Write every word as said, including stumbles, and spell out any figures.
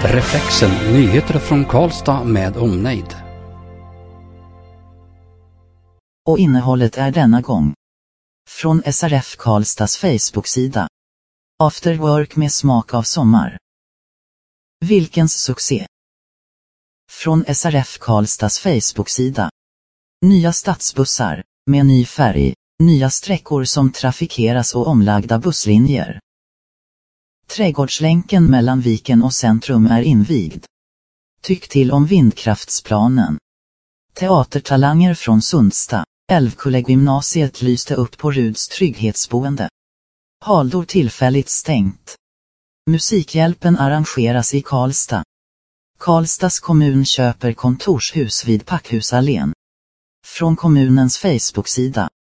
Reflexen, nyheter från Karlstad med omnejd. Och innehållet är denna gång från S R F Karlstads Facebook-sida. After work med smak av sommar. Vilkens succé! Från S R F Karlstads Facebook-sida. Nya stadsbussar, med ny färg, nya sträckor som trafikeras och omlagda busslinjer. Trädgårdslänken mellan Viken och centrum är invigd. Tyck till om vindkraftsplanen. Teatertalanger från Sundsta, Älvkullegymnasiet lyste upp på Ruds trygghetsboende. Haldor tillfälligt stängt. Musikhjälpen arrangeras i Karlstad. Karlstads kommun köper kontorshus vid Packhusallén. Från kommunens Facebook-sida.